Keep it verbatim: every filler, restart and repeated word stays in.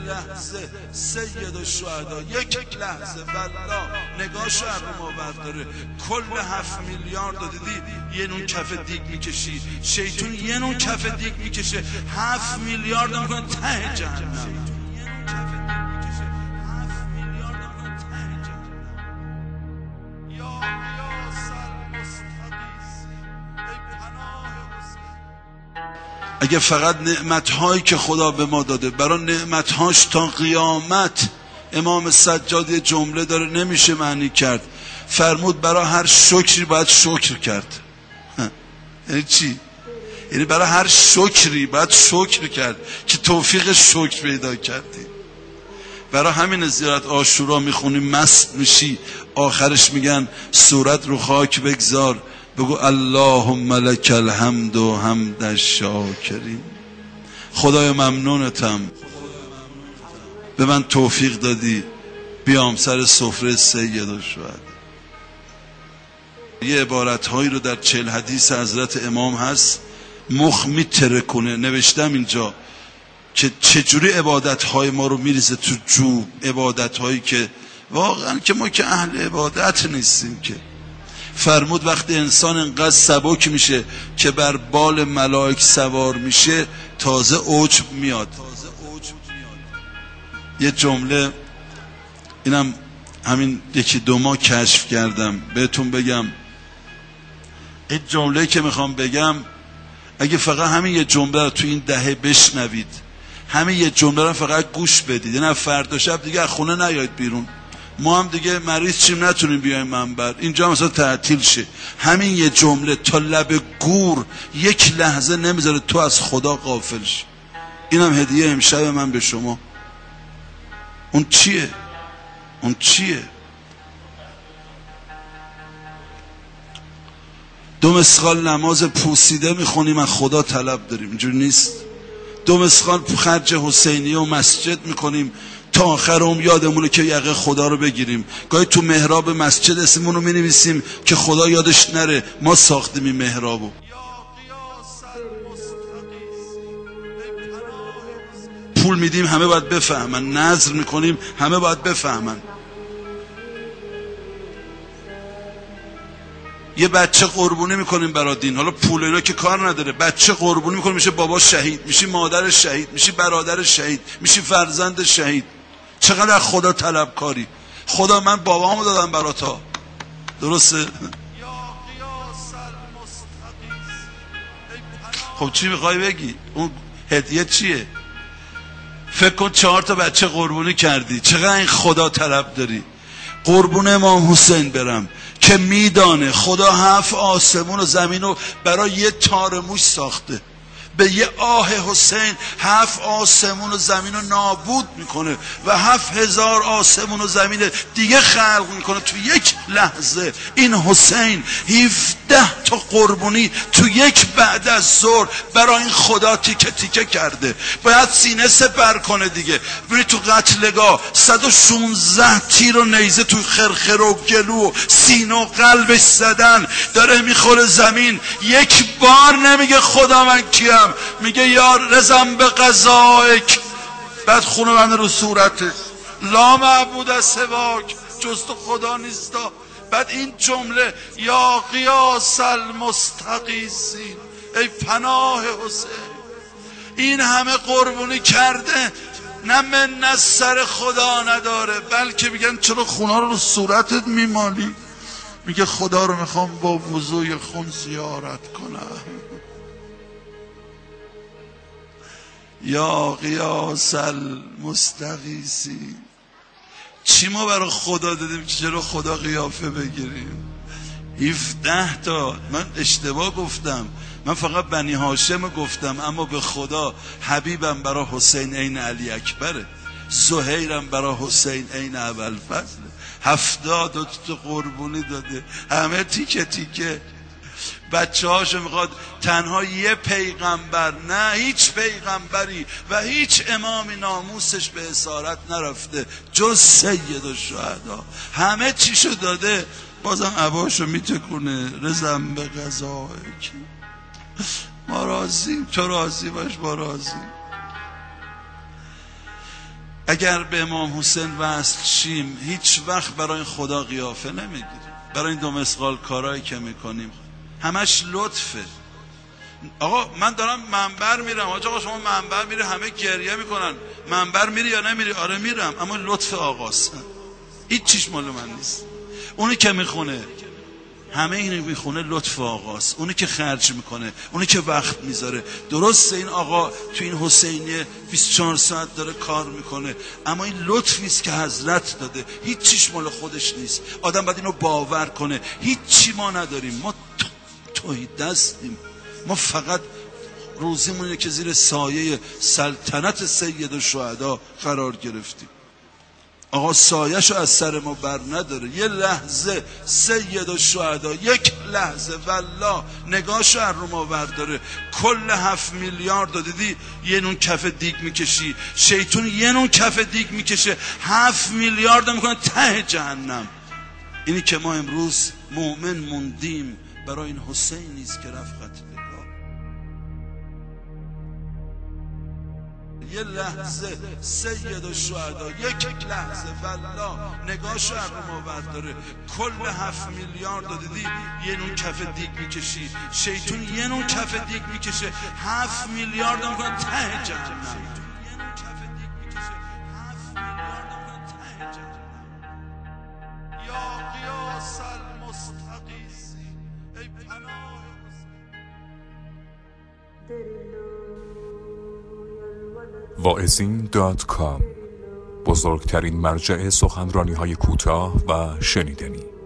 لحظه سید الشهدا، یک لحظه والله نگاهشو ابو ما برداره، کل هفت میلیارد رو دیدی یه نون کف دیگ میکشی، شیطون یه نون کف دیگ میکشه هفت میلیارد رو میکنه ته جهنم. اگه فقط نعمت‌هایی که خدا به ما داده برای نعمت‌هاش تا قیامت، امام سجاد یه جمله داره نمیشه معنی کرد، فرمود برای هر شکری باید شکر کرد. یعنی چی؟ یعنی برای هر شکری باید شکر کرد که توفیق شکر پیدا کردی. برای همین زیارت عاشورا میخونیم مست میشی، آخرش میگن صورت رو خاک بگذار بگو اللهم لک الحمد و حمد الشاکرین. خدای ممنونتم به من توفیق دادی بیام سر سفره سید الشهدا. یه عبارت هایی رو در چهل حدیث حضرت امام هست مخ میتره کنه، نوشتم اینجا که چجوری عبادت های ما رو میریزه تو جو، عبادت هایی که واقعا که ما که اهل عبادت نیستیم که. فرمود وقتی انسان انقدر سبک میشه که بر بال ملائک سوار میشه تازه عجب میاد. یه جمله اینم همین یکی دو ماه کشف کردم بهتون بگم. این جمله که میخوام بگم اگه فقط همین یه جمله رو تو این دهه بشنوید، همین یه جمله رو فقط گوش بدید، نه فردا شب دیگه از خونه نیاید بیرون، ما هم دیگه مریض چیم نتونیم بیایم منبر، اینجا مثلا تعطیل شه. همین یه جمله تا لب گور یک لحظه نمیذاره تو از خدا غافل شی. اینم هدیه امشب من به شما. اون چیه؟ اون چیه؟ دو مسقال نماز پوسیده میخونیم از خدا طلب داریم، اینجور نیست. دو مسقال خرج حسینیه و مسجد میکنیم تا آخر عمر یادمونه که یقه خدا رو بگیریم. گاهی تو محراب مسجد اسممون رو مینویسیم که خدا یادش نره ما ساختیم این محرابو. پول میدیم همه باید بفهمن، نذر میکنیم همه باید بفهمن. یه بچه قربونی میکنیم برای دین، حالا پول اینا که کار نداره، بچه قربونی میکنیم میشه بابا شهید، میشی مادر شهید، میشی برادر شهید، میشی فرزند شهید. چقدر خدا طلبکاری. خدا من بابامو دادم برا تا، درسته؟ خب چی میخوای بگی؟ اون هدیه چیه؟ فکر کن چهار تا بچه قربونی کردی، چقدر این خدا طلب داری. قربون امام حسین برم که میدانه خدا هفت آسمون و زمین رو برای یه تار موش ساخته، به یه آه حسین هفت آسمون و زمین رو نابود میکنه و هفت هزار آسمون و زمین دیگه خلق میکنه تو یک لحظه. این حسین هفده تا قربونی تو یک بعد از ظهر برای این خدا تیکه تیکه کرده. باید سینه سپر کنه دیگه. ببینید تو قتلگاه صد و شانزده تیر و نیزه تو خرخر و گلو و سینه و قلبش زدن، داره میخوره زمین، یک بار نمیگه خدا من کیم، میگه یا رزم به قضایک، بعد خونه من رو صورتش لا معبود از سواک، جز تو خدا نیستا. بعد این جمله یا قیاس المستغیثین، ای پناه حسین. این همه قربونی کرده نه من از سر خدا نداره، بلکه میگن چرا خونه رو صورتت میمالی؟ میگه خدا رو میخوام با وضوی خون زیارت کنم. یا قیاس المستغیثین. چی ما برای خدا دادیم که چرا خدا قیافه بگیریم؟ هفده تا. من اشتباه گفتم، من فقط بنی هاشم گفتم، اما به خدا حبیبم برای حسین عین علی اکبره، زهیرم برای حسین عین ابوالفضل. هفتاد تا قربونی داده، همه تیکه تیکه. بچه هاشو میخواد تنها یه پیغمبر، نه هیچ پیغمبری و هیچ امامی ناموسش به اسارت نرفته جز سید الشهدا، همه چیشو داده، بازم عباشو میتکونه. رزم به قضایک. ما راضیم، تو راضی باش، ما راضیم. اگر به امام حسین وصل شیم هیچ وقت برای خدا قیافه نمیگیریم. برای این دو مسقال کارهایی که میکنیم همش لطفه. آقا من دارم منبر میرم، آقا شما منبر میری همه گریه میکنن، منبر میری یا نمیری؟ آره میرم، اما لطف آقاست، هیچ چیش مال من نیست. اونی که میخونه همه اینو میخونه لطف آقاست، اونی که خرج میکنه، اونی که وقت میذاره. درسته این آقا تو این حسینیه بیست و چهار ساعت داره کار میکنه، اما این لطفی است که حضرت داده، هیچ چیش مال خودش نیست. آدم باید اینو باور کنه. هیچ چی ما نداریم، ما توحید دستیم، ما فقط روزیمون اینه که زیر سایه سلطنت سید الشهدا قرار گرفتیم. آقا سایه‌شو از سر ما بر نداره. یه لحظه سید الشهدا، یک لحظه والله نگاهشو از رو ما برداره. کل هفت میلیارد رو دیدی یه نون کف دیگ میکشی، شیطون یه نون کف دیگ میکشه، هفت میلیارد میکنه ته جهنم. اینی که ما امروز مؤمن موندیم برای این حسینیست که رفت قتل. یه لحظه سید الشهدا، یک لحظه والله نگاهشو از رو ما برداره. کل هفت میلیارد رو دیدی یه نون کف دیگ میکشی، شیطون یه نون کف دیگ میکشه، هفت میلیارد هم کنن ته جهنم. یا قیاس المستقیسی، ای پناه واعظین دات کام، بزرگترین مرجع سخنرانی های کوتاه و شنیدنی.